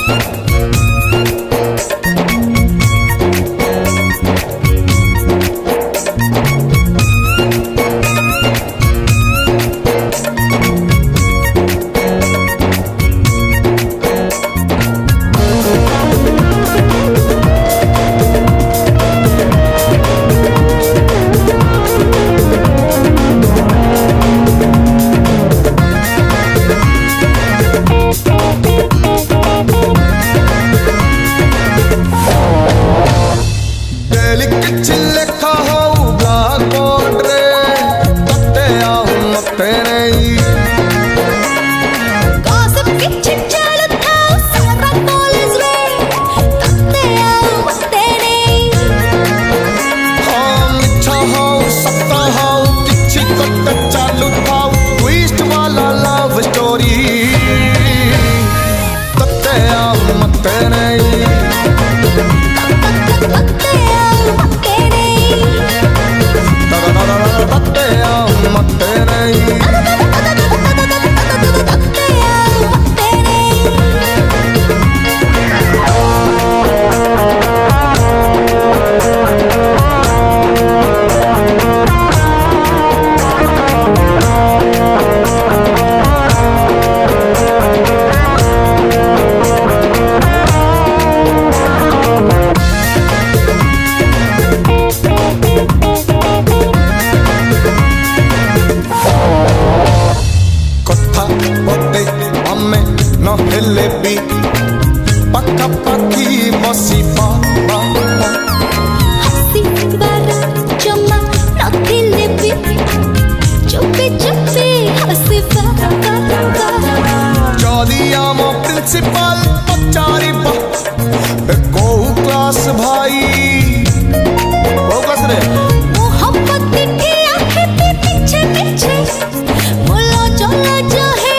principal पचारी को class भाई वो क्लास रे मोहब्बत की आंखें पे पीछे पीछे बोलो चलो जो है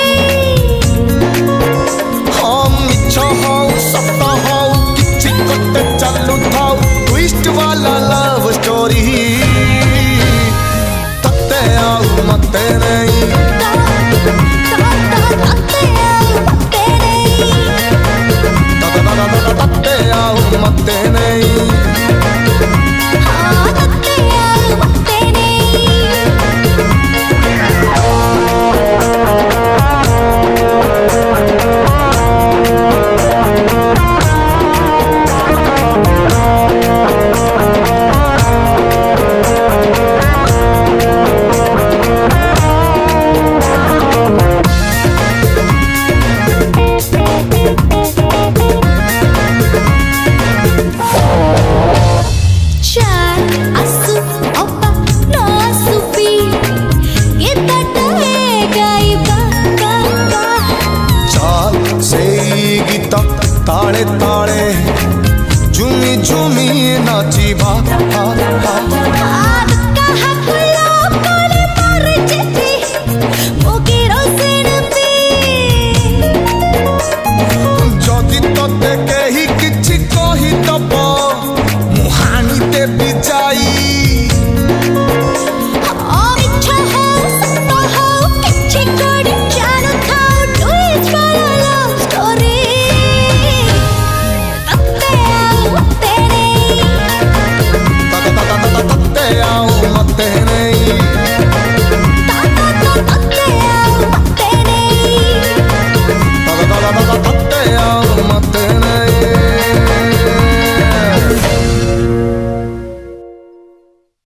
हम इच्छा हो सत्ता हो किसी करते चालू था ट्विस्ट वाला लव स्टोरी तत्ते आओ मत नहीं मते नहीं ताले ताले झूमी झूमी नाची बा